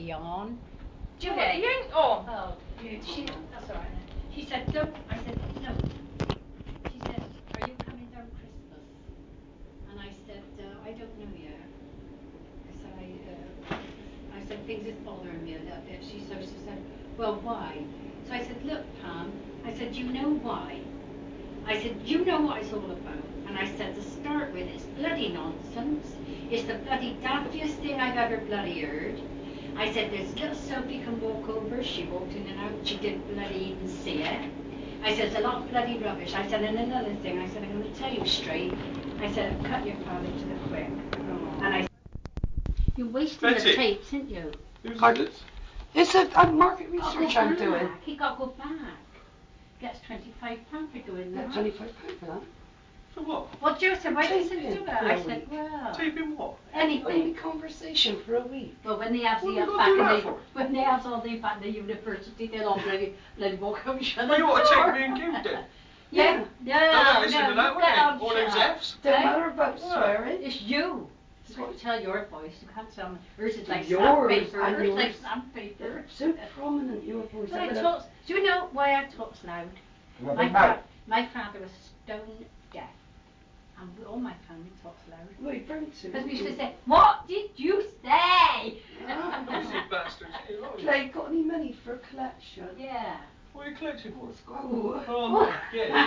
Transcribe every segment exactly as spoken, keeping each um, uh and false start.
he on? Judy? Oh, he ain't on. Oh, she, that's all right then. She said, look, I said, no. She said, are you coming down Christmas? And I said, uh, I don't know yet. I said, I, uh, I said, things is bothering me a little bit. She, so she said, well, why? So I said, look, Pam, I said, you know why? I said, you know what it's all about. And I said, to start with, it's bloody nonsense. It's the bloody daftiest thing I've ever bloody heard. I said, there's little Sophie can walk over. She walked in and out. She didn't bloody even see it. I said, there's a lot of bloody rubbish. I said, and another thing, I said, I'm going to tell you straight. I said, cut your father to the quick. Oh. And I said, you're wasting Betty. the tapes, aren't you? Pardon? It's a, a market research I'm doing. He got to go back. Gets twenty-five pounds for doing that. twenty-five pounds for that? For what? Well, Joe said, why didn't Taping you do it? for I a said, week. well, Taping what? Any anything. conversation for a week. Well, when they have What the have you uh, got to do back that in the, for? when they have all the back in the university, they'll all bloody, bloody walk out each other. Well, you ought to take me and Kim then. Yeah, no, Don't no, listen no, to that, you will get you? on All those shut. Fs. Don't Hey? matter about Yeah. swearing. It's you. So you tell your voice. You can't tell me. Yours is like Yours sandpaper. and Yours is like yours. sandpaper. So prominent, your voice. So I I'm gonna- talk, do you know why I talk loud? Well, My, but fa- no. my father was stone deaf. And we, all my family talks loud. Wait, don't to. Because we used to say, what did you say? Noisy bastards. Hey, oh, Clay, got any money for a collection? Yeah. what are you collecting for? Oh, Oh, no. Yeah.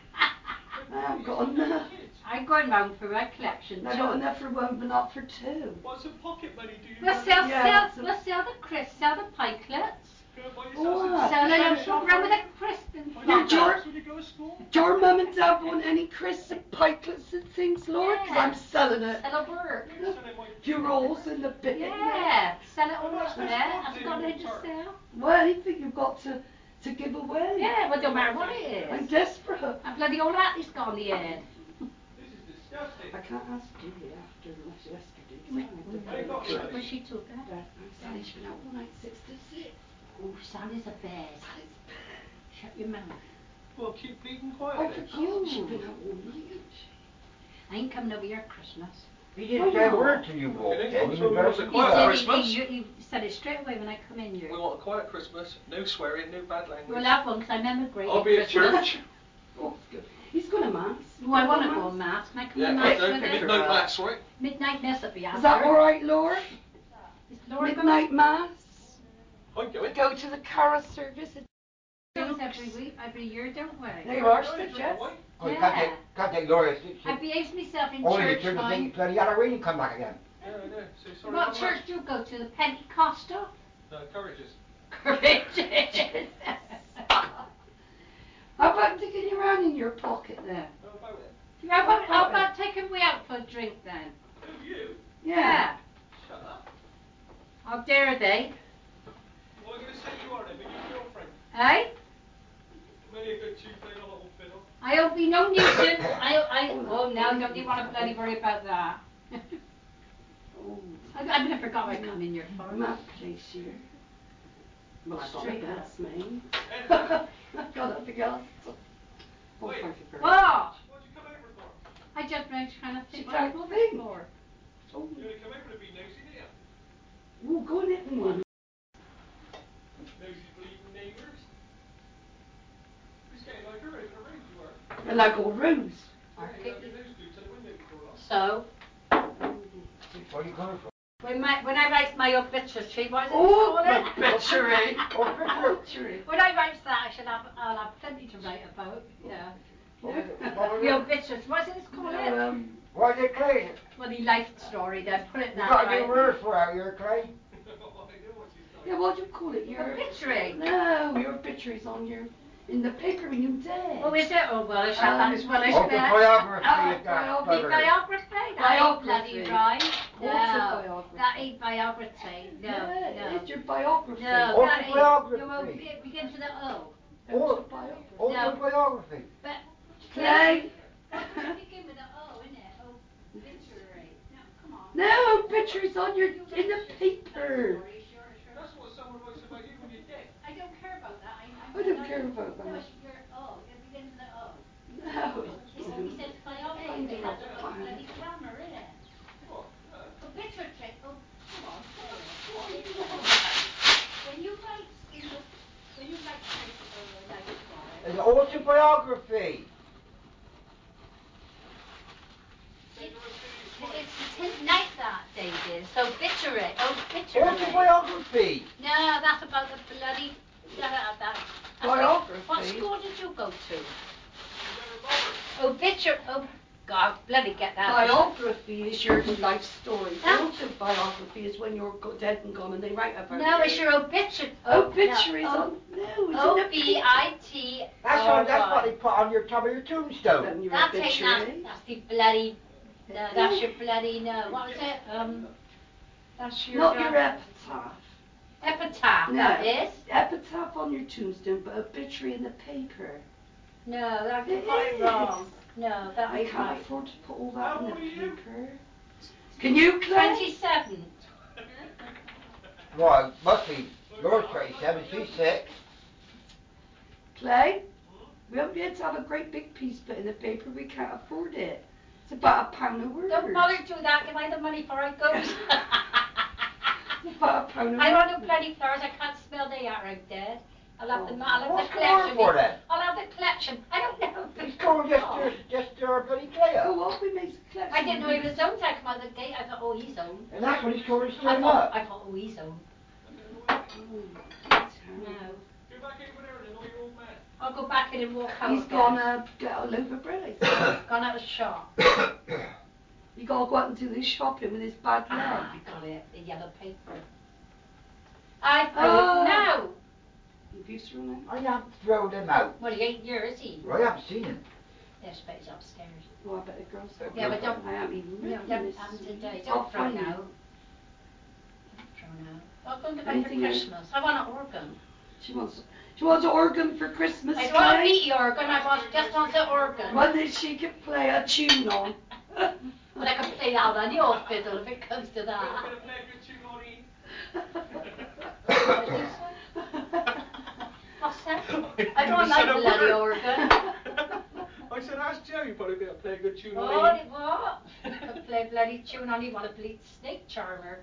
I haven't got enough. I'm going round for my collection. I got enough for one, but not for two. What's some pocket money do you We'll have? sell, Yeah, sell, we'll sell the crisps, sell the pikelets. Go and buy yourself Oh, some Sell Spanish it around with chocolate. a crisp and Buy Your your George- dogs when you go to school. Do your mum and dad want any crisps and pikelets and things, Lord? Because Yeah. I'm selling it. Sell a work. You're selling my- Few rolls in the bin. Yeah. Sell it all Well, up that's there. good. Have you got anything to sell? Well, anything you've got to, to give away. Yeah, well, don't matter what it I'm is. desperate. And bloody all that is gone the head. This is disgusting. I can't ask Julie after yesterday. I ain't got But money. she took it. Sally's been out all night, six to six. Oh, Sally's a bear. Shut your mouth. Well, keep bleeding I quiet then. forgot she's been out all night, hasn't she? I ain't coming over here at Christmas. He didn't say a word till you walked It in. ain't He so was much very- a quiet He, Christmas. he, he, he said it straight away when I come in here. We want a quiet Christmas, no swearing, no bad language. We'll have one because I'm emigrating. I'll be at Christmas. church. Oh, it's good. He's going to mass. Oh, I want to go to mass. Can I come Yeah, to no, mass no, with midnight it? mass, right? Midnight mass will be after. Is that all right, Laura? Is Laura Midnight mass. I'm going. Go to the Cara service. Goes every week, every year, don't we? There you are, Go Stitch. drink away. Oh, you can't Yeah. take, can't take Laura. She, she, I behaved myself in only the church church once. think bloody Halloween come back again. Yeah, I know. So sorry What about church do you go to? The Pentecostal? that. No, courageous. Courageous. How about digging around in your pocket there? How about it? How about, how about taking me out for a drink then? Who, you? Yeah. Shut up. How dare they? What am I going to say you are then? Be your girlfriend. Eh? Maybe a good two playing on a little fiddle. I hope be no nuisance. I, I, oh no, don't you want to bloody worry about that? Oh, I, I never forgot I come in your a phone. map place here. Well, I got Straight nothing up. else, mate. Ed, I've got nothing else. Oh, Wait. thank you very What? much. what'd you come over for? I just been trying to think She what I'm can't over think. for. Oh, You only come over to be nosy, didn't you? ooh, go on in one. Nosy bleeding neighbours. It's getting like her over the road you are. And I go Rose. Yeah, you have your nose glued to the window before long. So, Where are you coming from? when my when I write my obituary, what is it Oh, called? obituary. Oh, picture. Obituary. When I write that, I should have I'll have plenty to write about. Yeah. What was it? What was The it? obituary. What is it called? No, um, Why is it Clay? Well, the life story. Then put it You that got a way. new word for out here, Clay? I know what she's done. yeah, what do you call it? Your Obituary. No, your obituary's on your in the paper when you dead. Oh, is it? Oh, well, I shall Um, that as well as Autobiography Ah, is that biography. The clever. biography? That ain't Biography. bloody right. No, Autobiography. that ain't biography. No, yeah, no. it's your biography. No, that ain't. Autobiography. No, well, it begins with an O. Autobiography. Autobiography. But Clay. it begins with an O, innit? Obituary. No, come on. No, obituary's on your in the paper. Sorry, sure, sure. That's what someone writes about you when you're dead. I don't care about that. I, I don't care about No, that. it's your O. It begins with an O. No, It's, it's he says biography. Find That's it. about bloody grammar, innit? What? No. Obituary. Oh, come on, say it. when you write, when you, when you write uh, like It's an uh, autobiography. it's, it's like that, David. So obituary, obituary. Autobiography. No, that's about the bloody. That, that, that. Biography. What school did you go to? Obituary. Oh, God, bloody get that. Biography is your life story. That- Autobiography is when you're go- dead and gone and they write about No, you. it's your obituary. Obituaries no, on. No, it's O in a B I T. That's what, that's what they put on your top of your tombstone. Then your That's ain't that. obituary. That's the bloody. No, that's your bloody. No, what was it? Um, that's your. Not uh, your epitaph. epitaph. No. That is. Epitaph on your tombstone, but obituary in the paper. No, that It got it is. wrong. No, that I ain't can't right. afford to put all that How in the old are you? paper. Can you, Claire? Twenty-seven. Well, must be. Yours twenty-seven, she's six. Clay? We won't be able to have a great big piece put in the paper. We can't afford it. It's about a pound a word. Don't bother do that. Give I the money for it goes. It's about a pound a I word. want no bloody flowers. I can't smell they are out dead. I'll have the, I'll have What's the going on collection. for then? I'll have the collection. I don't know. He's going just to, just to our bloody player. Go on, we make a collection. I didn't know he was owned. I come out the gate. I thought, oh, he's owned. And that's what he's going to I stir him thought, up. I thought, oh, he's owned. Oh, that's No. terrible. Go back in with her and annoy your old man. I'll go back in and walk out. He's again. gone uh, get a loaf of bread, I think. Gone out of shop. You gotta go out and do this shopping with his bad leg. Ah, I got it. The yellow paper. I threw Ah. it now. Have you thrown him? I haven't thrown him out. What, he ain't here, is he? Well, I haven't seen him. Yes, but he's upstairs. Oh, I bet the girls have. Yeah, but don't. I haven't even No, written don't this. happen today. I'll Don't throw find now. it. Don't throw now. I'll go to bed for Anything else? Christmas. I want an organ. She wants, she wants an organ for Christmas. I don't want a Clay. meaty organ. I want, just want an organ. One that she can play a tune on. But I can play that on any old fiddle if it comes to I'm that. going to play a good tune on E. What did you say? What's that? I don't You like said a bloody word. organ. I said, ask Joe, you'd probably be able to play a good tune Oh, on E. what? I play a bloody tune on. You want a bleed snake charmer.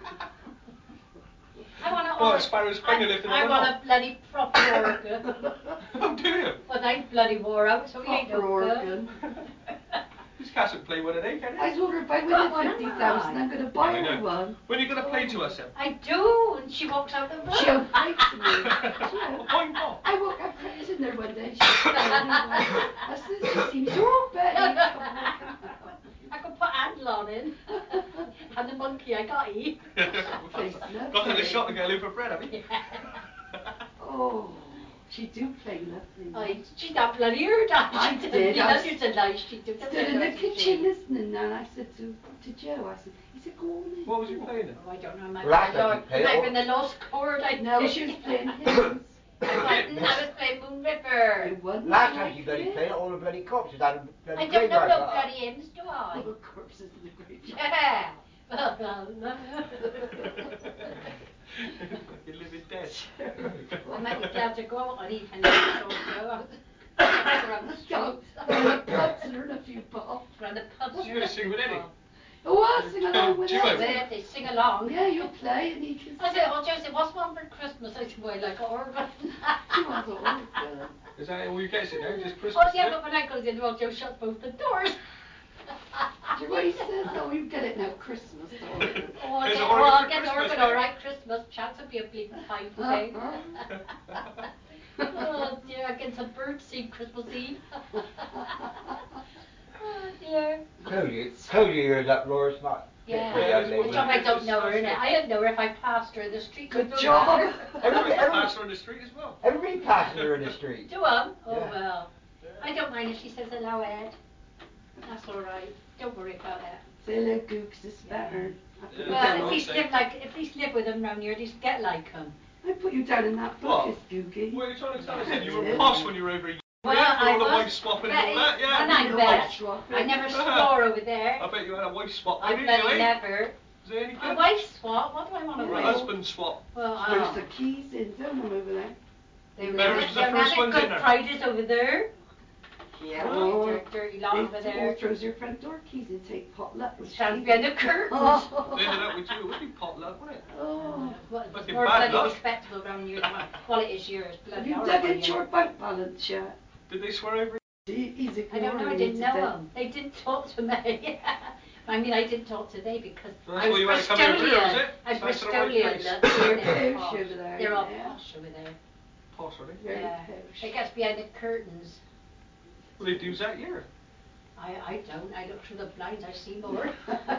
I want a Well, organ. Sparrow Springer lifting I on the want knob. a bloody proper organ. Oh, do you? But I bloody wore out, so he ain't Proper no organ. good. This cat should play one of them, can I he? told her if I Got one, win fifty thousand, I'm going to buy I her know. one. When are you going to play to us then? I do, and she walks out the room. She don't play to me. She don't. Why not? I woke up crazy in there one day. She said, I said, she seems you're Betty. I could put Adel on in. And the monkey I got eat. Got to the shop to get a loaf of bread, have you? Oh, she do play lovely. I, she got bloody heard that. I She did, She I does was- used to lie. She do. Stood in the kitchen listening now, and I said to, to Joe, I said, he said, go on in. What was you playing then? Oh, I don't know. I might Last be time the you played might all- been the lost chord. I No, think. she was playing hymns. I wasn't. I was playing Moon River. It wasn't Last like time she bloody it. played it, all the bloody corpses out of the bloody I don't know graveyard no got up. bloody hymns, do I? All the corpses in the graveyard. Yeah. Well, well, well. You're living dead. I might be glad to go out on evening or so. Around the Go, streets. go in the pubs and earn a few bob. Around the pubs. You're gonna sing with Eddie? Oh, I'll sing along with Duo. it. Well, they sing along. Yeah, you'll play and he can I said, oh, Joe said, what's one for Christmas? I said, well, like an organ. She wants an organ. Is that all you get it now? Just Christmas? Oh, yeah, is but it? when I goes in, well, Joe shuts both the doors. Do you know what he says? Oh, you get it now, Christmas. Oh, I'll There's get, an oh, organ I'll for get the Christmas, organ, yeah. all right, Christmas. Chance will be a bleeding fine thing. Oh, dear, I get some bird seed Christmas Eve. Oh, dear. Close your, close your ears up, Laura, it's not fit Yeah, for a young it's good lady. job I don't know her, innit? I don't know her if I passed her in the street. Good Don't know job. her. Everybody, Pass everybody, her on the street as well. everybody passes her in the street. Do um? Oh, Yeah. well. I don't mind if she says hello, Ed. That's all right. Don't worry about it. Say hello, Gooks, it's better. I put, you Well, down, if he's say. live like, if he's live with them round here, he's get like them. I put you down in that book, What? it's Googie. What are you trying to tell us then? You were Yeah. posh when you were over here. Well, Yeah, with I all the was. wife swapping and all that, yeah. And I You know bet. what's wrong. I never swore over there. I bet you had a wife swap, I didn't you, bloody eh? never. Was there any A good? wife swap? What do I want to Or a wife? husband swap? Well, I There's don't the know. keys in, don't them over there. They were Mary never, was the they were first never ones Good in there. Fridays over there. Yeah. Really? Oh, Dirty, dirty lot over they all there. throws your front door keys and take potluck. and Stands shit. behind the curtains. Oh. They ended up with you. It would be potluck, wouldn't it? Oh. Well, it's Fucking more bad bloody luck. respectable around here. Well, it is yours. Have Bloody you horrible, dug into yeah. your bank balance yet? Did they swear over? He- He's I don't know, I ignoring didn't you know today. them. They didn't talk to me. I mean, I didn't talk today because Well, that's I why was you had to come here, Bristolian. was it? I'm Sounds to the right Bristolian. place. Look, They're they're posh posh. over there, They're all yeah. posh over there. Possibly. Very Yeah. posh. It gets behind the curtains. Well, they do that here. I, I don't. I look through the blinds. I see more.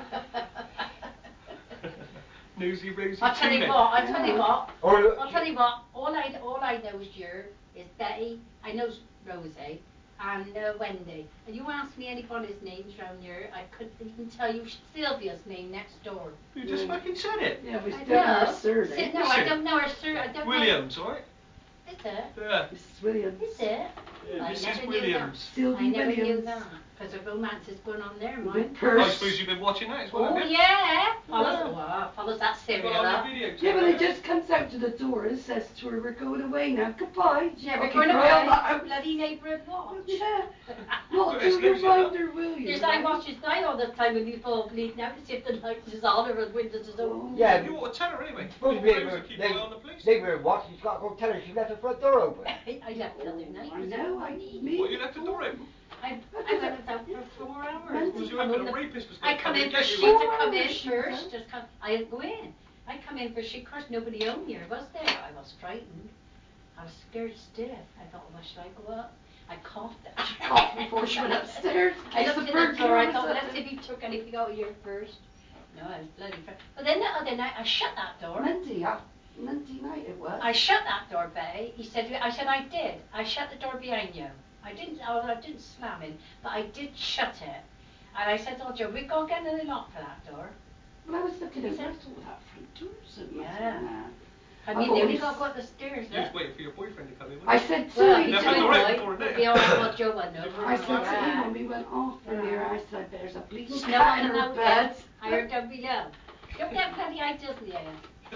Nosy rosy I'll tell you tuna. what. I'll tell you what. Or I'll tell you what. All I all I know is your is Betty. I know Rosie and uh, Wendy. And you asked me anybody's names round here. I couldn't even tell you Sylvia's name next door. You just Yeah. fucking said it. Yeah, we I still have know. her surname. No, I don't know her surname. I don't Williams, alright? know. Is it? Yeah. Missus Williams. Is it? Yeah, I Missus never knew Williams. that. Sylvie I never knew Williams. that because the romance is going on there, With mine. purse. I suppose you've been watching that as well, Oh have you? yeah, follows, Yeah. oh, follows that serial Well, on up. the video Yeah, but tape, it just comes out to the door and says to her, we're going away now, goodbye. Yeah, we're Okay, going cry away. all that. Bloody neighbourhood watch. Yeah, not Well, it's to Lucy, remind look. her, will you? Yes, I watch his night all the time when people bleeding out to see if the lights is on or the windows is open. Yeah. You ought to tell her anyway. supposed to be Rosie able keep they, an eye on the police. they were watching. She's got to go tell her she left the front door open. I left the other night. I know, I me. Well, you left the door open. I, I went out for four hours. Because you Come reckon in a the- rapist was I going to come come in and for get shit you? to come in She first. was Just come. I didn't go in. I come in for shit. Of course, nobody home here was there. I was frightened. I was scared stiff. I thought, well, should I go up? I coughed. She coughed before she went upstairs. I Case looked the in bird the door. I came thought, or let's see if something. he took anything out here first. No, I was bloody frightened. But then the other night, I shut that door. Monday, uh, Monday night it was. I shut that door, Betty. He said, I said, I did. I shut the door behind you. I didn't, I, I didn't slam it, but I did shut it. And I said, oh, Joe, we go get another lock for that door. Well, I was looking at Is it, I it? thought that front door's open. Yeah. I I've mean, they only always- got to go up the stairs. You was Look. waiting for your boyfriend to come in. I weren't you? said to Well, him, he left told the me, door right, open for but it, we all didn't thought Joe would know. I said to him Yeah. when we went off from here, I said, there's a bleeding Snow cat on in the her mountain. bed. I heard down below. Don't get bloody ideas in the air.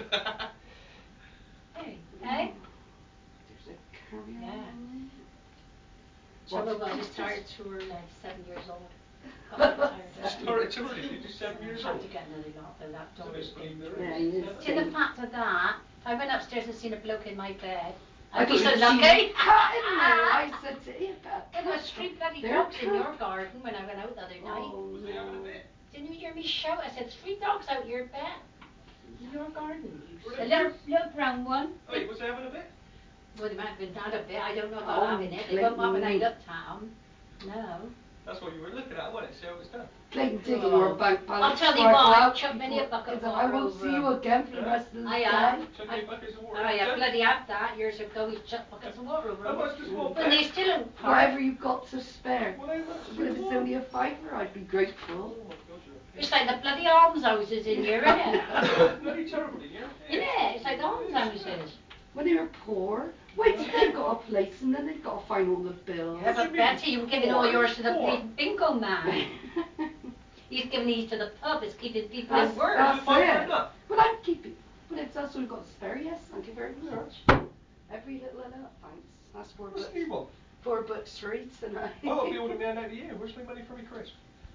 Hey, hey? There's a carrier Yeah. on Trouble What's was, this? I started tour like seven years old. Got tired. You started to already, you're just seven years Had old. to get another lock, though that door is dangerous. Yeah, he is. To the fact of that, I went upstairs and seen a bloke in my bed. I I'd be thought so you'd seen lucky. a cat in there. I said to him, There was three bloody There dogs in cat. your garden when I went out the other night. Oh, Was he having a no. bit? Didn't you hear me shout? I said, three dogs out your bed. In your garden. Were A they- little, little brown one. Wait, was he having a bit? Well, they might have been had a bit. I don't know about Oh, having it. They weren't when I Clayton. looked at them. No. That's what you were looking at, wasn't it? See how it's done. Clayton digging Oh. your bank balance. I'll tell you before I what, go I've out, chucked many a before- bucket of because I water won't over see you them. again for the rest of the I day. have. Chuck I- eight buckets of water. Oh, yeah, Done. bloody had that years ago. We chucked buckets of water over How them. much does one But they pay? still don't part. Whatever you've got to spare. Well, how much But if does it's one- only a fiver, I'd be grateful. Oh my God, you're a It's like the bloody almshouses in here, isn't it? bloody terrible, yeah? Isn't it? It's like the almshouses. When they were poor, wait till they've got a place and then they've got to find all the bills. Yeah, What do but you mean? Betty, you were giving all yours to the Poor. bleeding bingo man. He's giving these to the pub. It's keeping people That's, in work. that's Five it. for enough. But I'm keeping. But if that's all you've got to spare, yes, thank you very much. Every little amount, thanks. That's four What's bucks. the new one? Four bucks for each tonight. Oh, I'll be ordering me out of you. Where's my money for me, Chris?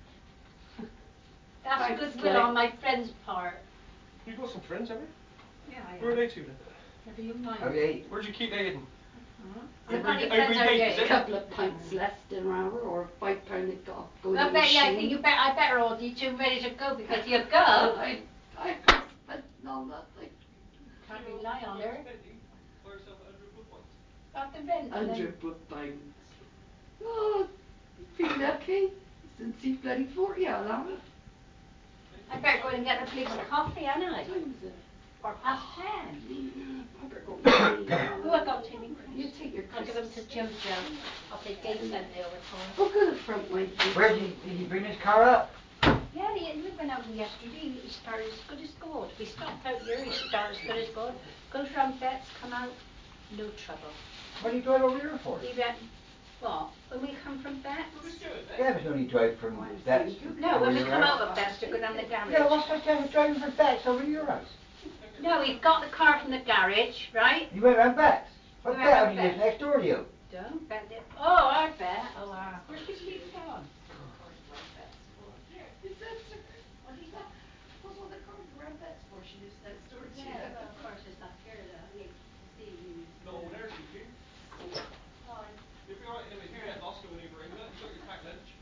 That's Thanks, goodwill Clay. on my friend's part. You've got some friends, haven't you? Yeah, I Where are am. they to then? Never you mind. Okay. Where'd you keep they hidden? Huh? Every- The bloody every friends are day, gay. is A it? couple of pints left in an hour or five pound they've got to go in Well, the Betty, I machine. think you bet I better order you two ready to go because you go. I, I can't spend on nothing. Can't rely on her. Buy yourself a hundred good ones. Got the rent. and then- Hundred pounds. Oh, you feel lucky. Since he's bloody forty, I'll have it. I better go and get a place of coffee, ain't I? What time is it? Or past ten. I better go get me, uh, Oh, I got Timmy. You take your I'll give them Christmas. to Jojo. I'll say Dave sent me over for him. Go to the front way. please. Where did he, did he bring his car up? Yeah, he, he went out yesterday. He started as good as gold. We stopped out here. He started as good as gold. Goes round vets, come out, no trouble. What did he drive over here for? He went, what? When we come from vets? Yeah, there's no need to drive from that. No, when we come out of vets to go down the garage. Yeah, what's that guy driving for Bex over to your house? No, he got the car from the garage, right? You went round Bex? What We Bex went round only lives Bex. next door to you? Don't bend it. Oh, I bet. Oh, wow. Where's she keep going? Here. Is that her? What is that? What's all the cars around that's for? She lives next door to you. Yeah, well, of course, it's that girl that I hate to see you. No, there's you, Jim. Hi. You'll be alright anyway. If you get lost going over England, you got your packed lunch.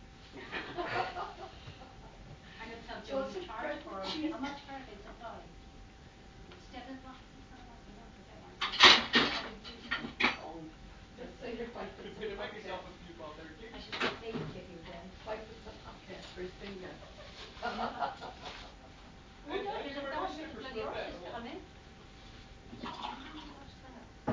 I'm going to tell Joe What's to it charge for? for Cheese. how much are they supply? Instead of that, Oh, just say you're five foot You're some going to make pocket. yourself a few bob there, Jim. I should say babysit you then. Five foot some pocket for his finger. Oh, no, And, you'll and you have wear to my ask the slippers bloody for a bet, horses or to what? come in. What's that?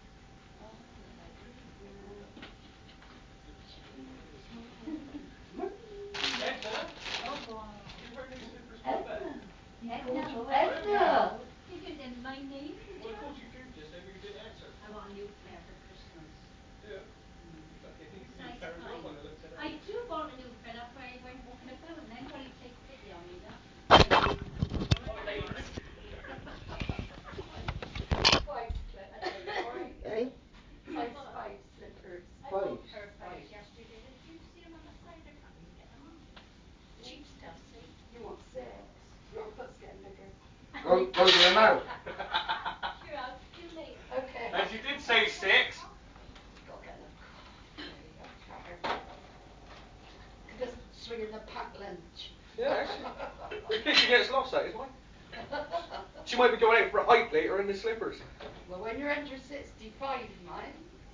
Edna, Oh, wow. you wear new slippers for a bet. Edna. Edna. You did in my name. Well, I called you Jim just now, but you didn't answer. I want a new pair for Christmas. Yeah. Mm. Fucking new Size pair as well five. by the looks of it. I do want a new pair. That's why I went walking about, and anybody takes pity on me. That. Oh, ladies. Five slippers, right? Eh? Size five slippers. I bought Fives. a pair of fives yesterday. Did you see them on the side? I can't even get them on. Cheap stuff, see? You want six? Your foot's getting bigger. Go, go to your mouth. Sure, I'll see you later. Okay. And she did say six. Go get them. There you go. Could just swing in the packed lunch. Yes. In case she gets lost, that is mine. She might be going out for a hike later in the slippers. Well, when you're under sixty-five, mine.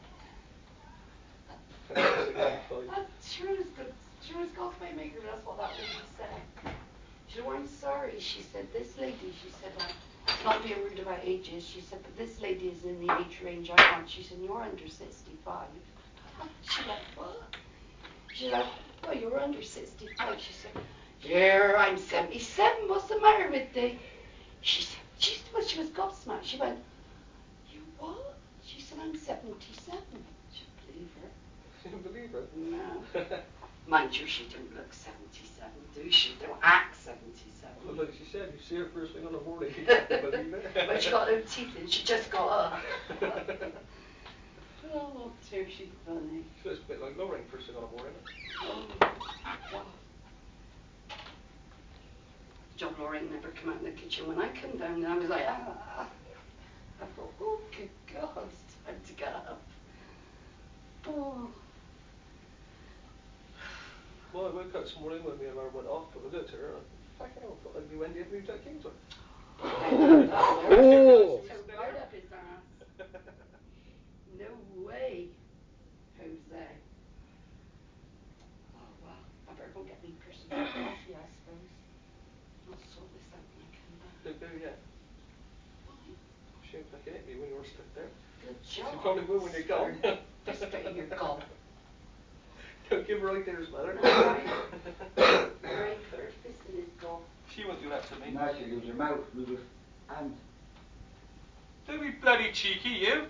That's true as good. True as God's my maker. That's what that lady said. She said, "Oh, I'm sorry." She said, "This lady," she said, "I'm not being rude about ages." She said, "But this lady is in the age range I want." She said, "You're under sixty-five." She like, "What?" She said, "Oh, you're under sixty-five." She said, "Yeah, I'm seventy-seven. What's the matter with thee?" She said, she, well, she was gobsmacked. She went, "You what?" She said, "I'm seventy-seven." She didn't believe her. She didn't believe her. No. Mind you, she don't look seventy-seven, do she? Don't act seventy-seven. Well, like she said, you see her first thing on the morning, you can't believe it. But she got no teeth in, she just got up. Oh, dear, she's funny. She looks a bit like Lorraine first thing on the morning. Oh, God. John Lorraine never come out in the kitchen. When I come down, I was like, ah. I thought, oh, good God, it's time to get up. Oh. Well, I woke up this morning when the alarm went off, but I looked at her and I fucking hell, I thought I'd be Wendy had moved out Kingsway. Oh. So right up his ass. No way, Jose. Oh, well, I better go get me personal coffee, I suppose. I'll sort this out when I come back. Don't go yet. Why? She ain't fucking hit me when you were stuck there. Good job. She probably will when you're gone. Just spit in your gob. Don't give her ideas, mother. Right. Right, put her fist in his gob. She won't do that to me. Now she leaves your mouth with your hand. Don't be bloody cheeky, you.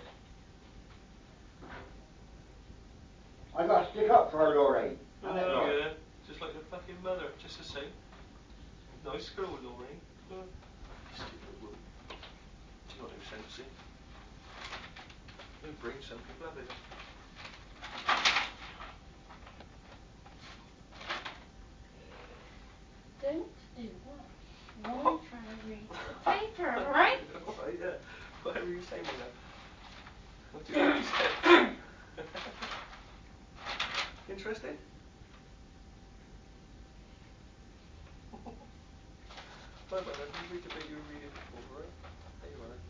I got to stick up for her, Lorraine. Oh, Lorraine. yeah. Just like your fucking mother, just the same. Nice girl, Lorraine. Uh, stupid woman. She got no sense, see? No brain, some people have it. Don't do what? I'm trying to read the paper, right? Alright, yeah. Whatever you say, my love. What do you like to say? Interested? Right, my love, you read the bit you were reading before, right? There you are.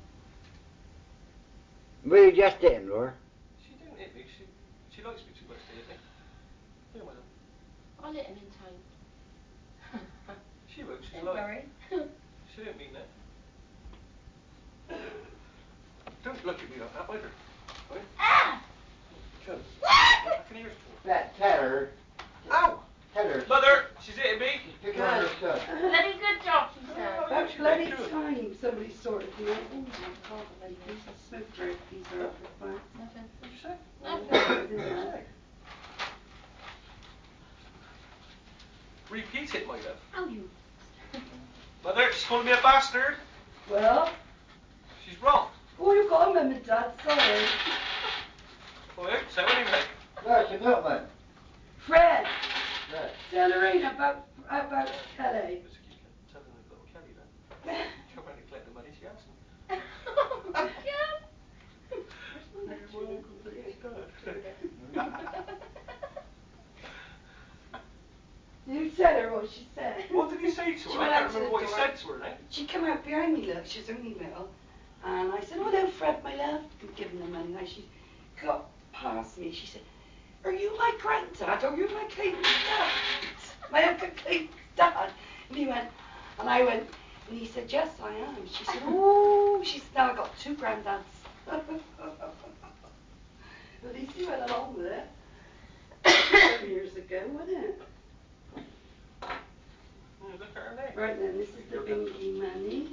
Where you just in, Laura? She didn't hit me, she she likes me too much to hit me. Here, my love. I'll let him in time. She won't, she's Don't like. worry. She didn't mean that. Don't look at me like that either. Right? Ah! Because I can hear us talk. That, tell her. Ow! Tell her. Mother, she's hitting me. She's picking on her son. Bloody good job, she said. Oh, About she bloody did good. time somebody sorted me out. Oh my God, like these are smoke drip, these are up with fire. Nothing. What'd you say? Nothing. What'd you say? Repeat it, my love. Oh, you. Mother, she's calling me a bastard. Well, She's wrong. oh, you got him, Mum and Dad, sorry. Oh, yeah, say what do you make? No, it's a milkman. Fred, No. tell Lorraine about about Kelly. Just keep telling the little Kelly that. Come around and collect the money she has. You tell her what she said. What did he say to She her? went I out can't to remember the what he door. said to her now. She came out behind me, look, she's only little. And I said, oh, hello, Fred, my love. And giving the money. Now she got past me. She said, are you my granddad? Are you my Clayton's dad? My Uncle Clayton's dad. And he went, and I went, and he said, yes, I am. She said, oh, she said, now I got two granddads. At least he went along with it. Seven years ago, wasn't it? Yeah, look at her now. Right then, this is the bingy money.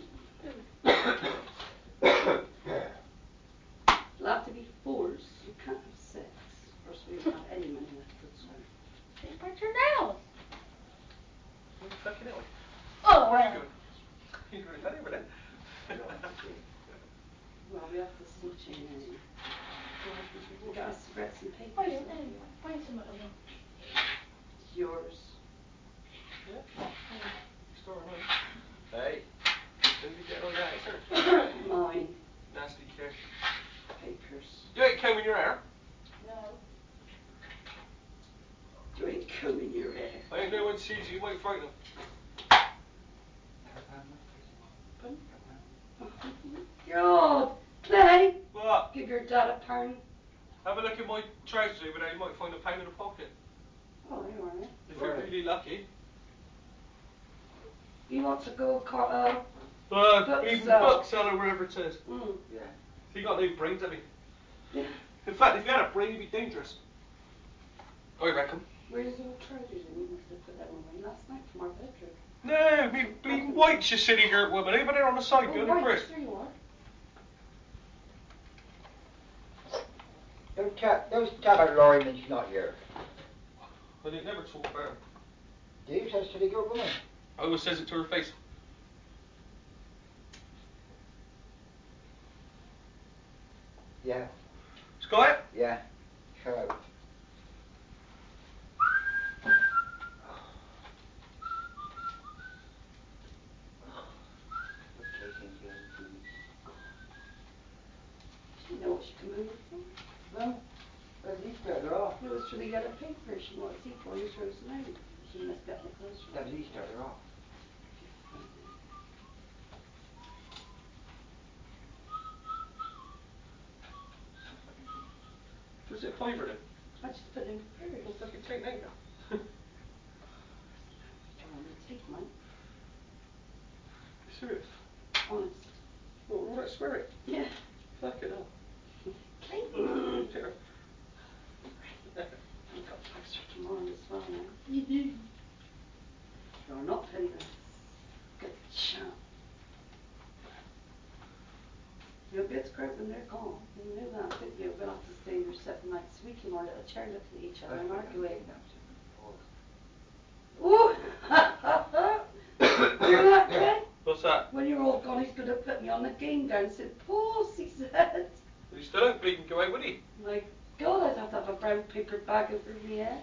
It'll have to be forced. You can't have six. Or so we don't have any money left this one. Take back your nails. What the fuck you doing? Oh, What are you well. doing? You're doing funny over there. Well, we have to switch in. We got to spread some papers. Wait, wait, wait some of them. It's yours. Yeah? Store on. Hey. Did you get all your answer? Mine. Nasty kid. Papers. You ain't combing your hair. No. You ain't combing your hair. I ain't no one sees you, you might frighten them. God, Clay, What? give your dad a pound. Have a look at my trousers over there, you might find a pound in a pocket. Oh, you are. If you're really lucky. You want to go, Carter? Uh, Book even seller. bookseller, wherever it says. Mm. Yeah. You got no brains, have you? Yeah. In fact, if you had a brain, you'd be dangerous. I reckon. Where's your trousers? We must have put that one away last night from our bedroom. No, me bleeding whites, you silly dirt woman. Over there on the side, Oh, the other right, Chris. there you are. Don't tell, don't tell her, Laurie, that she's not here. I didn't never talk about her. Do you say silly good woman? I always says it to her face. Yeah. Sky? Yeah. Shut up. She know what she come over for. No. At least better off. It was for the other paper. She wanted to see for you, throws them out. She must get the clothes from. At least better off. Was it fibre then? I just put it in purse. Well, fucking take that now. Do you want me to take mine? Serious? Honest. What, all that swear it? Yeah. Fuck it up. Clayton. Sure. I've got bags for tomorrow as well now. You do. You're not penniless. Good chap. You'll be at crib when they're gone. You knew that, didn't you? We'll have to stay there seven nights a week in our little chair looking at each other and arguing. Ooh! Hear that, Clay? What's that? When you're all gone, he's going to put me on the game down and said, Pause, he said. He still don't bleed and go out, would he? My God, I'd have to have a brown paper bag over my head.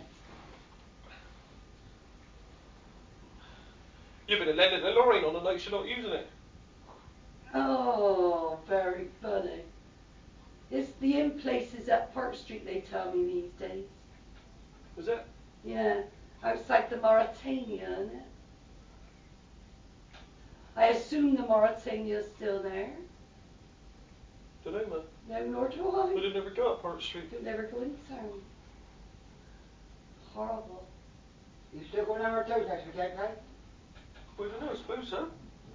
You've been lending to Lorraine on the night she's not using it. Oh, very funny. It's the in places at Park Street, they tell me these days. Is it? Yeah, outside the Mauritania, isn't it? I assume the Mauritania's still there. Don't know, man. No, nor do I. I didn't ever go up Park Street. You'll never go in town. Horrible. You still going on our toes next weekend, right? Well, I don't know, I suppose so.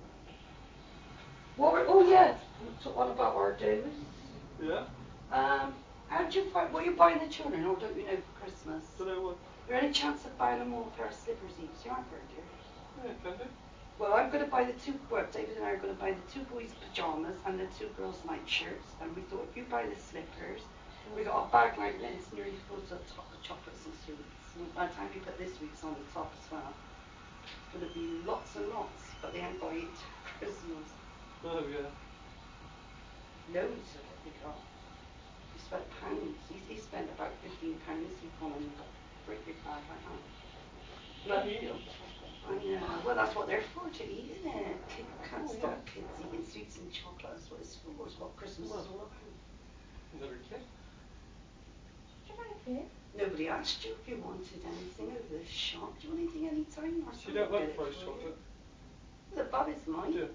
What were, oh yeah, what about our dues? Yeah? Um, how'd you find, what are you buying the children, or don't you know for Christmas? Don't know what. Is there any chance of buying them all a pair of slippers each? You aren't very dear. Yeah, can do. Well, I'm going to buy the two, well, David and I are going to buy the two boys' pyjamas and the two girls' nightshirts. And we thought, if you buy the slippers, we got a bag like this, it's nearly full to the top of chocolates and sweets. And by the time you put this week's on the top as well, it's going to be lots and lots, but they ain't got to eat Christmas. Oh, yeah. Loads of it we got. You spent pounds. He, he spent about fifteen pounds. He gone and break your car like that. No, he eat 'em. I know. Well, that's what they're for, to eat, isn't it? Kid, can't Oh, stop yeah. kids eating sweets and chocolate. That's what it's for. It's what Christmas Well. is all about. Another kid. Do you want anything? Nobody asked you if you wanted anything over the shop. Do you want anything any time? Or She someone don't will like get it frozen for you? chocolate. The Bob is mine. Yeah.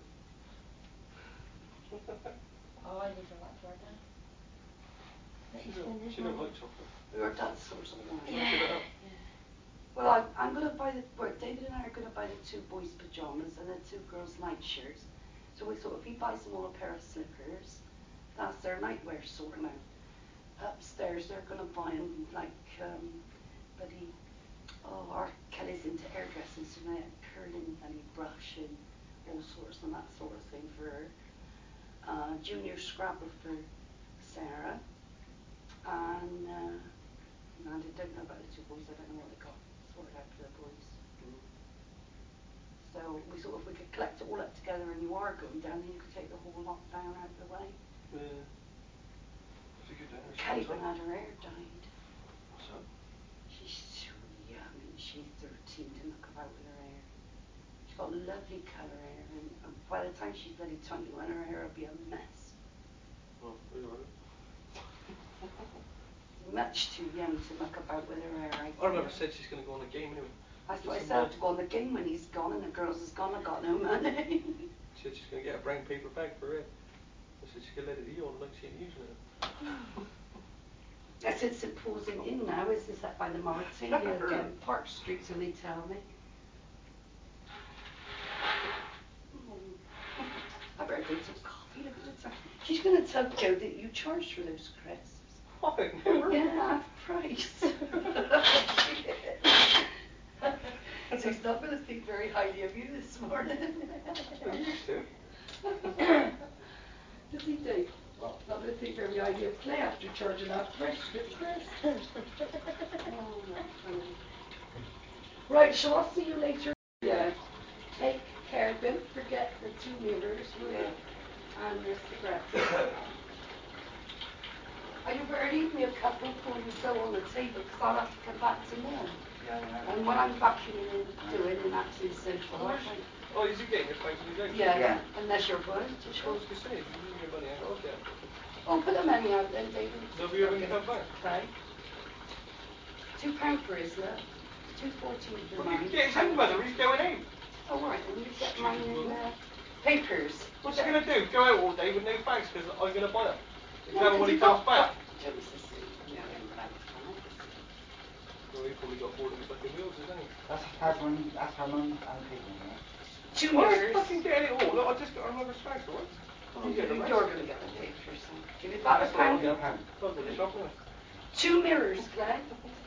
Oh, I leave her that for her. She don't, she don't like chocolate. Your dad's sort of one. Yeah. Give it up. Well, I, I'm going to buy the, well, David and I are going to buy the two boys' pyjamas and the two girls' nightshirts. So we thought if he buys them all a pair of slippers, that's their nightwear sort now. Upstairs, they're going to buy them like, um, buddy, oh, our Kelly's into hairdressing, so they have curling and brush and all sorts and that sort of thing for her. Uh, junior Scrabble for Sarah. And, uh, and I don't know about the two boys, I don't know what they got sorted out for the boys. Mm. So we thought if we could collect it all up together and you are going down, then you could take the whole lot down out of the way. Yeah. If you could do it. Kelly when had her hair dyed. What's up? She's so young and she's thirteen to muck about with her hair. She's got lovely colour hair and, and by the time she's bloody twenty-one her hair will be a mess. Oh, really, really? Much too young to muck about with her hair. I, I remember said she's going to go on a game anyway. That's why I said I have to go on the game when he's gone and the girls is gone. I got no money. She said she's going to get a brown paper bag for her. I said she's going to let it eat on like she ain't using it. I said Saint Paul's in in now. Is this up by the Mauritania again? Park Street, so they tell me. I better drink some coffee. Look at the time. She's going to tell Joe that you charged for those crisps. I never. Yeah, half price. So he's not going to think very highly of you this morning. He used to. Does he think? Well, not going to think very highly of Clay after charging half price for the crisps. Oh, that's funny. Right, so I'll see you later. Yeah. Take care. Don't forget the two mirrors, will you? And the cigarettes. Oh, you better leave me a couple before you go on the table, because I'll have to come back to mine. Yeah, yeah. And what I'm vacuuming and doing in absolute central, I think. Oh, is he getting your thanks for his Yeah, Yeah. unless you're going to I show. was going to say, if you leave your money out, I'll get it. Oh, put the money out then, David. Nobody ever come back? Okay. Two pound for his love. Two fourteen for Well, mine. you get his own mother, he's going out. Oh, right, and you get mine in uh, papers. What's he going to do? Go out all day with no thanks because I'm going to buy them. You No, tell him when he because comes got- back. Joe was the same. Yeah, I haven't got time. Well, he probably got bored of his fucking wheels, hasn't he? That's, that's when, that's how mum and people, yeah. Two I was mirrors. fucking getting it all. Look, I just got another thanks, alright? Oh, You get the rest. you're going to get the papers. Then. Give it back a pound. Yeah, pound. I'll go to the shop, won't I? Two mirrors, Glenn.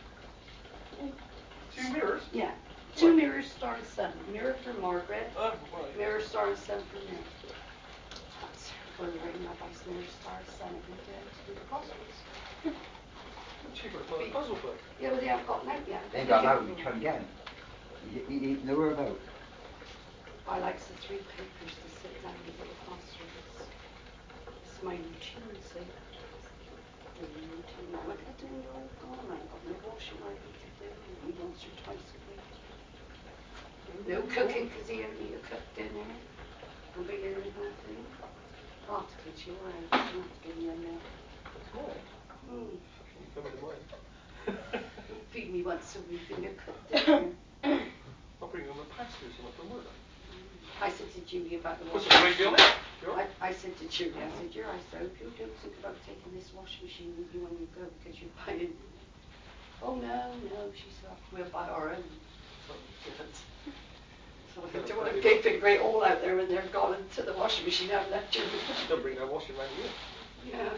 Two mirrors? Yeah. Two Right. mirrors, star and sun. Mirror for Margaret. Oh, right. Mirror, star and sun for me. That's for the ring. I buy mirror, star, sun every day to do the puzzles. Cheaper to buy a puzzle book. Yeah, but they haven't got them out yet. They ain't got out, you try to get them. You, you ain't nowhere about. I like the three papers to sit down and do the puzzles. It's my routine, see. Daily routine. Now, look at doing your own gone. I've got no washing hardly to do. Only once or twice a week. No cooking because he only cook dinner. I'll be here in half an hour. I'll have to put you out. I'll have to give you a milk. Why? Hmm. Fucking coming to mine. Feed me once a week and you cook dinner. I'll bring home a pasta or something from work. I said to Julie about the Put washing some gravy on it. You I, alright? I said to Julie, I said, you're I hope you don't think about taking this washing machine with you when you go because you're buying. Oh no, no, she said, we'll buy our own. So, so I don't want to gaping great all out there when they're gone into the washing machine. I've left you. Don't bring that washing around here. Yeah.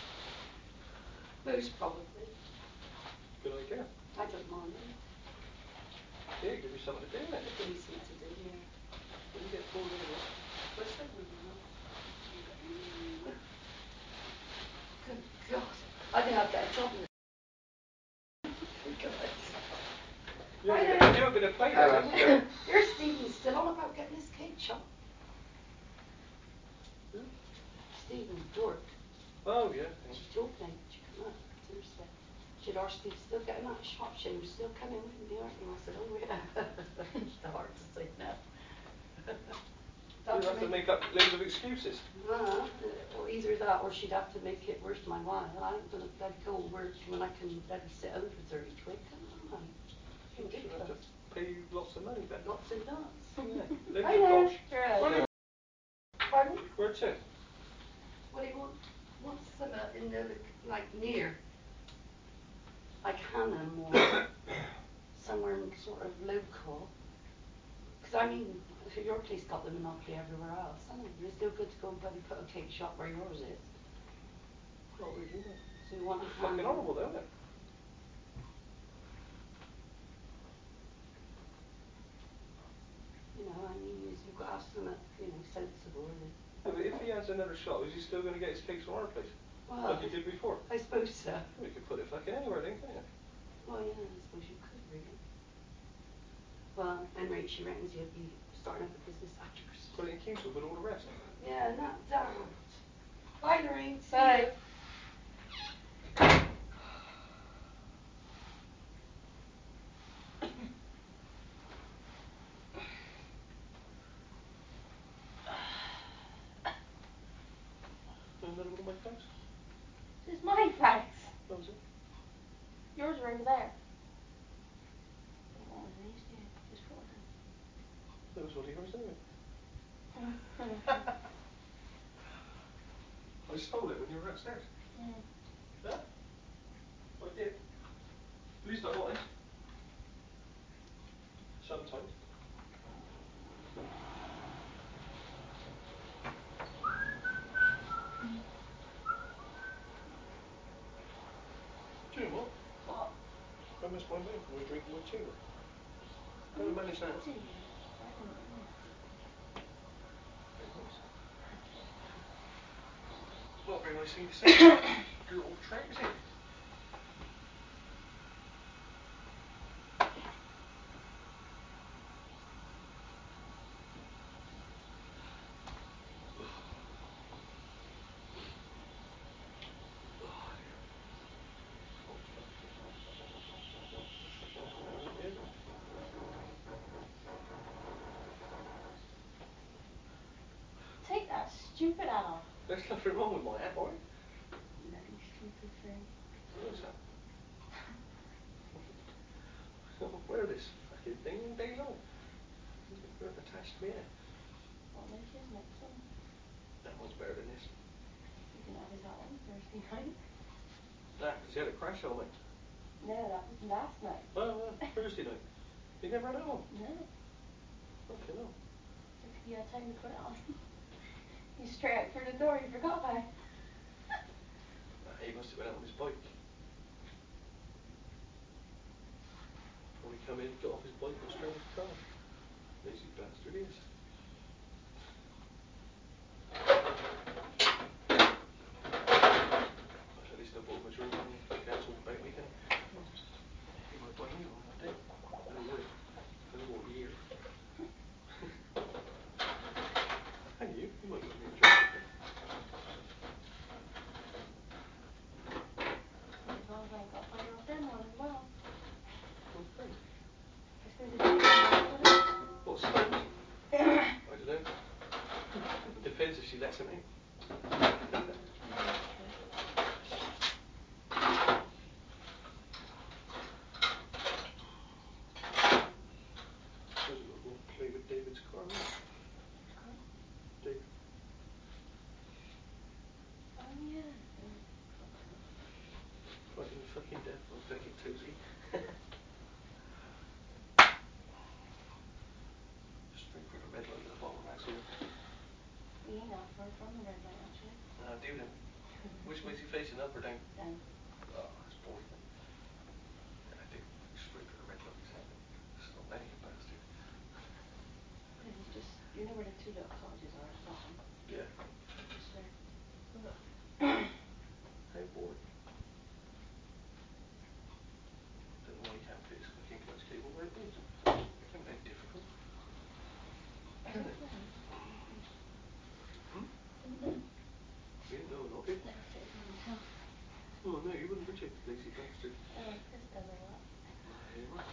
Most probably. Good idea. I don't mind. Yeah, give you something to do, mate. It's easy to do, yeah. You get bored of it. What's that with you? Good God. I think I'll get a job in the God. You're Hi not there. gonna- you're not going to play Hello. that, are you? Here's Stephen still on about getting his cake shop. Who? Stephen Dork. Oh, yeah. yeah. She's talking. She come up to her said, she'd asked you still getting out of shop, she was still coming with me, aren't you? I said, oh yeah. It's hard to say no. You have to make up loads of excuses. Uh, or either that or she'd have to make it worth my while. I ain't gonna bloody go and work when I can bloody sit home for thirty quid. Come on. She'll have to pay you lots of money then. Lots and lots. Yeah. Hi there. Right. Pardon? Where to? What do you want? Want some uh, in the, like, near? Like Hannam or somewhere sort of local. Because I mean, your place got the monopoly everywhere else. I mean, it's still good to go and bloody put a cake shop where yours is. Not really, no. So you want a It's fucking Hannam? horrible though, isn't it? You know, I mean, you- you've got to have something, you know, sensible. And, Yeah, but if he has another shop, is he still going to get his cakes from our place? well, Like he did before? I suppose so. We could put it fucking anywhere then, can't you? Well, yeah, I suppose you could, really. Well, anyway, she reckons you'll be starting up a business after Christmas. Put it in Kingswood with all the rest. Yeah, not that. Bye, Lorraine. See Bye. you. Another one of my fags? This is my fax. What was it? Yours are over there. One of these, yeah. Just put one in. That was one of yours anyway. I stole it when you were upstairs. Mm. Yeah? I did. At least I lied. Sometimes. Do you know what? What? I missed my mouth when we were drinking my tea. How Oh, did I manage that? tea. I didn't know. Very nice. Not very nice thing to say. Good old Traxy. Take that stupid hat off. There's nothing wrong with my hat, boy. Bloody stupid thing. What's that? I'll wear this fucking thing all day long. You're attached to me here. What make his next one? That one's better than this. You can have his hat on Thursday night. That, because he had a crash on it. No, that was last night. Oh, uh, Thursday night. You never had that on? No. Okay, no. If you had time to put it on. You straight out through the door, you forgot about it. Nah, he must have been out on his bike. When he come in, got off his bike and straight into the car. Lazy bastard he is. At least I bought him a drink and he can't talk about me, can he? Mm. He might buy me one one day. No way. No more year. And you, you might buy me a drink. As long as I ain't got to fight her off them one as well. What's that? I suppose it's not. What, smokes? I don't know. Depends if she lets him in. Suppose we've got to go and play with David's car, haven't we? Who's car? David. Oh yeah. Fighting the fucking death on fucking Tosie. Just drink for the red light at the bottom, that's all. We ain't that far from the red light actually. Ah, do then. Which way's he facing, up or down? Down. Oh, that's boring then. Yeah, I do. Straight for the red light, exactly. Stop there, you bastard. This is just, you know where the two little cottages are at the bottom? Yeah. Just there. How boring. Don't know why he can't fit his fucking clutch cable where it is. It can't be that difficult. I Can don't it? know. Hmm? Didn't know. We didn't know a lot, did we? Never fitted No. Oh no, you wouldn't, would you? Lazy bastard. Oh, Chris does a lot. No, you won't.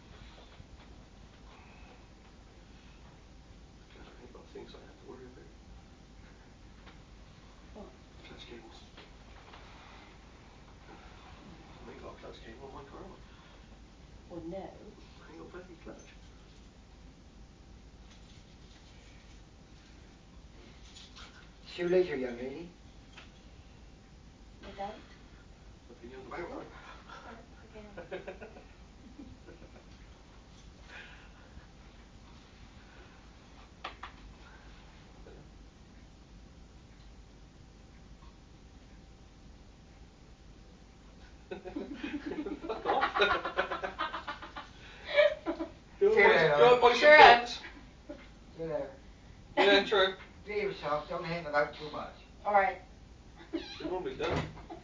God, I ain't got things I have to worry about. What? Clutch cables. I ain't got a clutch cable on my car, have I? Well, no. I ain't got bloody clutch. See you later, young lady. Without? Nothing young about her. Start again. Fuck off. Go See you on, later. go on, buy some Sure. pants. See you later. Yeah, true. Be yourself, don't hang about too much. Alright. She normally does.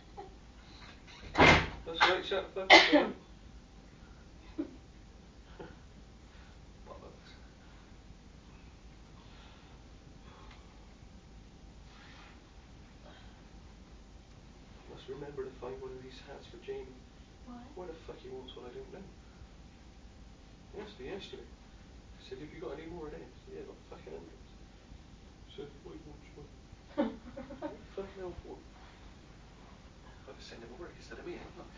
That's right, shut the fuck up, man. Bollocks. Must remember to find one of these hats for Jamie. Why? Where the fuck he wants one, I don't know. He asked me yesterday. He said, have you got any more of them? I said, yeah, I've got fucking hundreds. He said, why won't you one? What the fucking hell for? I'll just send him a work instead of me, ain't I?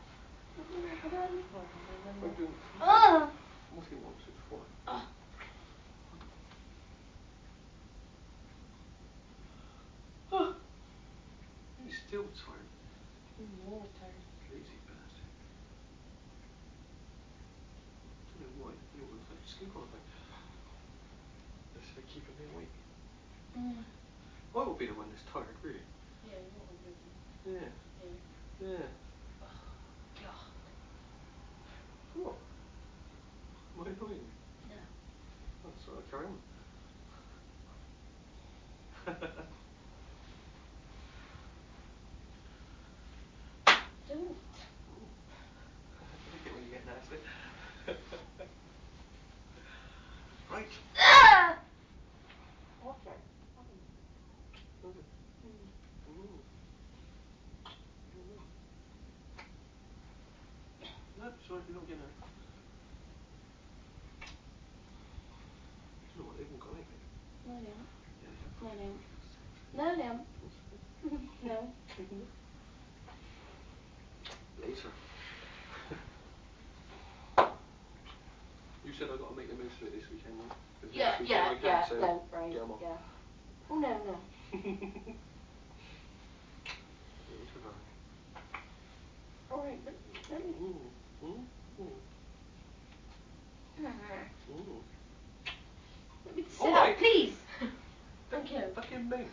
I'm doing... Ah! What he wants it for. Ah. Oh. He's still tired. I'm more tired. Lazy bastard. I don't know why. You're not going to fucking sleep all night. That's how keeping me awake. Mm. I will be the one that's tired, really. Yeah, you want to do Yeah. Yeah. Yeah. Oh, God. What? Am I annoying you? No. Oh, that's alright, carry on. Don't. I like it when you get nasty. Right. Ah! Water. Okay. Mm. Mm. Mm. No, it's alright, you're not getting hurt. Do you know what? They won't go like that. No, I don't. Yeah, they have. No, I don't. Fucking No, I don't. No. Later. You said I got to make the most of it this weekend, right? Because Yeah, next weekend yeah, I can't, yeah. so No, right. get 'em off. Yeah. Oh, no, no. Later, darling. Alright, but let me. Mm. Mm. Mm. Mm. Let me sit All up, right. please. Thank you. Fucking me.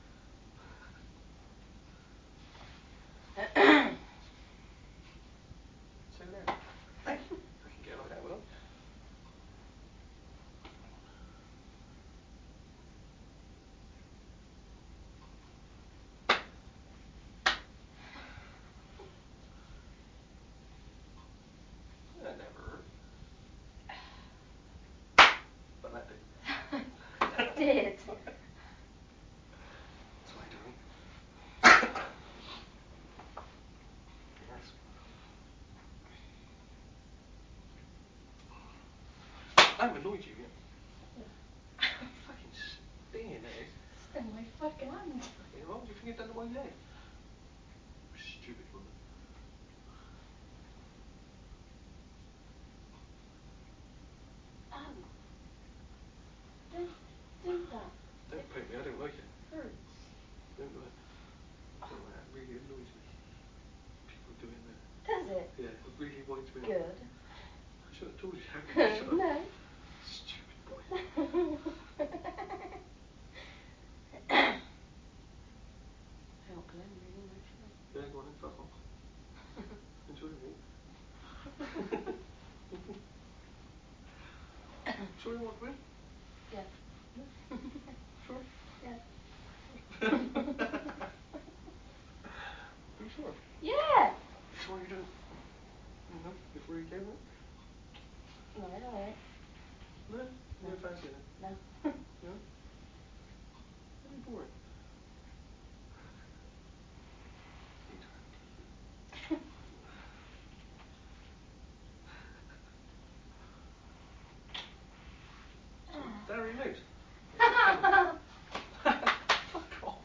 So there. Hey, I can get like that, will I? That never hurt. But that did. It did. Sorry, darling. Yes. I haven't annoyed you yet. Fucking stinging, that is. Sting my fucking hand. Fucking hell, what do you think you've done to my leg? Stupid woman. Ow. Don't do that. Don't It poke me, I don't like it. hurts. Don't do it. Don't like that. It really annoys me. People doing that. Does it? Yeah, it really winds me up. Good. I should have told you how to shut up. No. Stupid boy. Oh, Glenn really actually. Yeah, go on then, fuck off. Enjoy your walk. Sure you want to win? Yeah. Sure? Yeah. Are you sure? Yeah. Sure you don't? You know, before you came in? No, alright. No? You No. don't fancy it? No. No? Very boring. moves. Fuck off.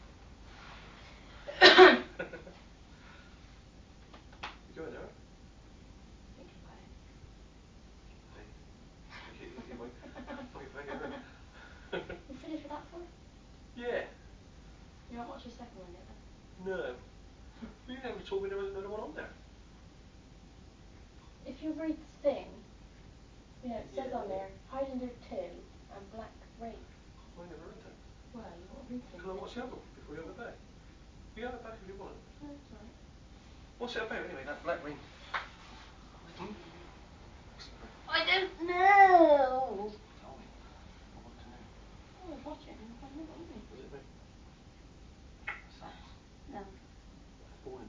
You going there? Thinking about it. Hey. Okay, you, you might fucking finger her. You finished with that one? Yeah. You not watched the second one yet then? No. You never told me there was another one on there. If you read the thing, yeah, it says Yeah. on there, Highlander two and Black Rain. I never read that. Well, you want to read things. Can I watch the other one before you have it back? You have it back if you want it. No, it's alright. What's it about anyway, that Black Ring? Hmm? What's it about? I don't know! Tell me. I want to know. Oh, watch it and find out, won't we? What's it about? Science. No. That's boring.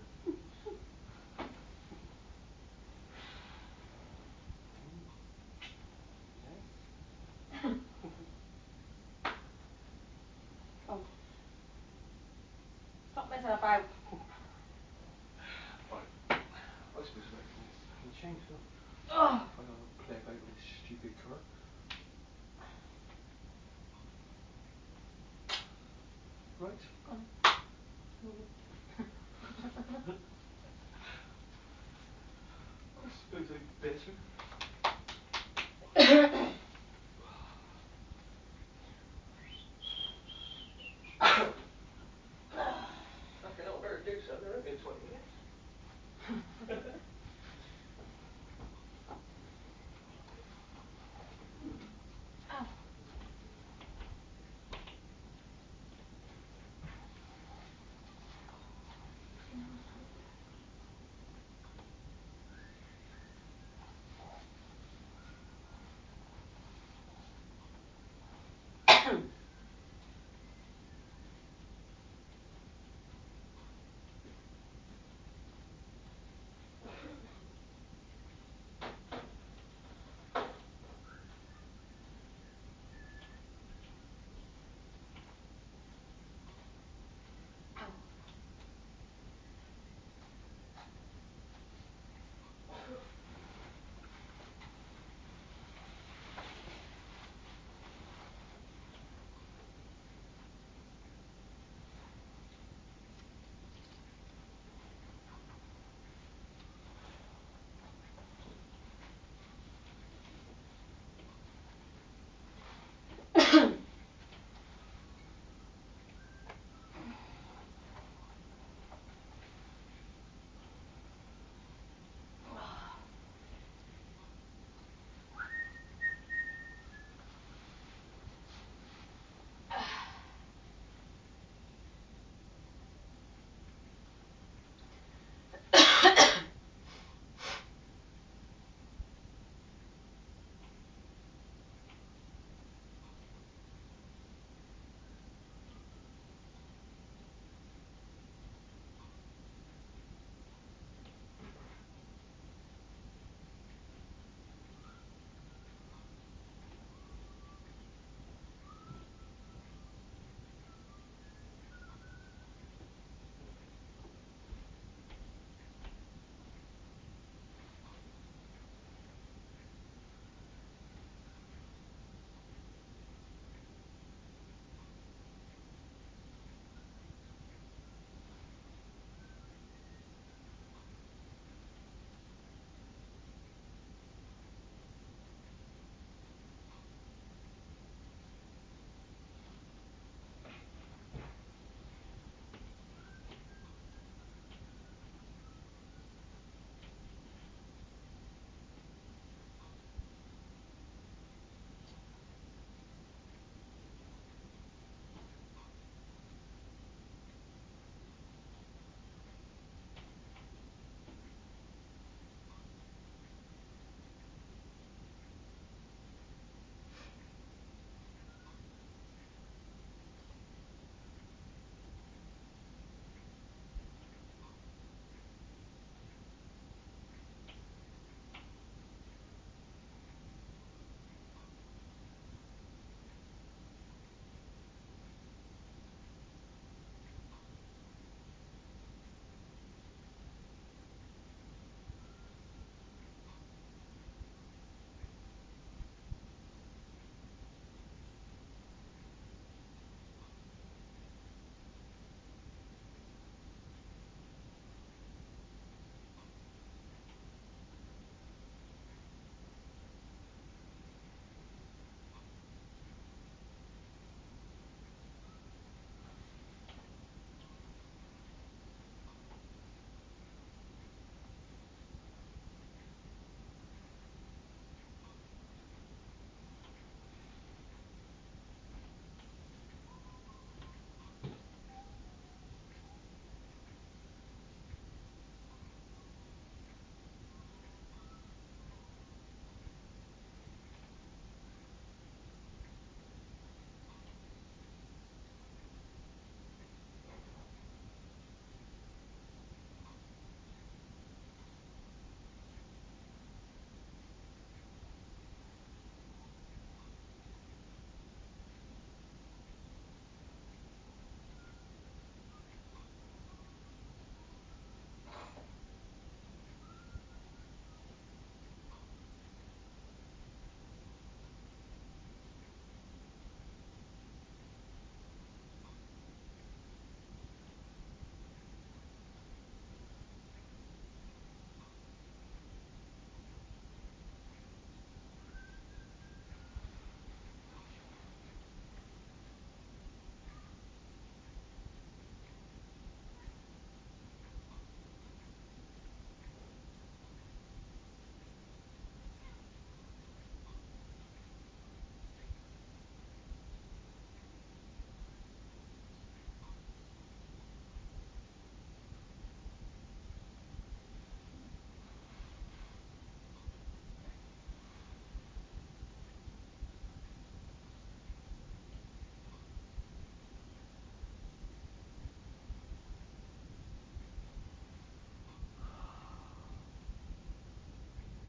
Mm. Yeah. Come on. Stop messing about. Right. I suppose I better fucking change now. Ugh. If I gotta play about with this stupid car. Right. Come on. I suppose I'd better. Fucking hell, better do something. There ain't been twenty minutes.